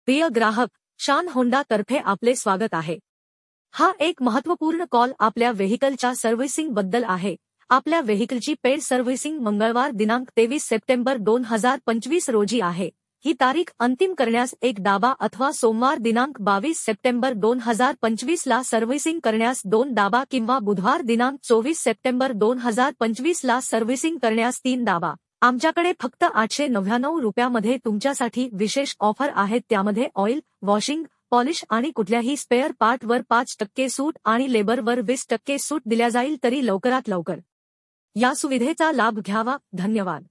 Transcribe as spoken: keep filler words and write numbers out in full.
प्रिय ग्राहक, शान होंडा तर्फे आपले स्वागत आहे। हा एक महत्त्वपूर्ण कॉल आपल्या व्हेइकलच्या सर्व्हिसिंग बद्दल आहे। आपल्या व्हेइकलची पेड सर्व्हिसिंग मंगळवार दिनांक तेवीस सप्टेंबर दोन हजार पंचवीस रोजी आहे। ही तारीख अंतिम करण्यास एक दाबा अथवा सोमवार दिनांक बावीस सप्टेंबर दोन हजार पंचवीस ला सर्व्हिसिंग करण्यास दोन दाबा किंवा बुधवार दिनांक चोवीस सप्टेंबर दोन हजार पंचवीस ला सर्व्हिसिंग करण्यास तीन दाबा। आमच्याकडे फक्त आठशे नव्याण्णव रुपयामध्ये तुमच्यासाठी विशेष ऑफर आहेत, त्यामध्ये ऑइल, वॉशिंग, पॉलिश आणि कुठल्याही स्पेअर पार्टवर पाच टक्के सूट आणि लेबरवर वीस टक्के सूट दिल्या जाईल। तरी लवकरात लवकर या सुविधेचा लाभ घ्यावा। धन्यवाद।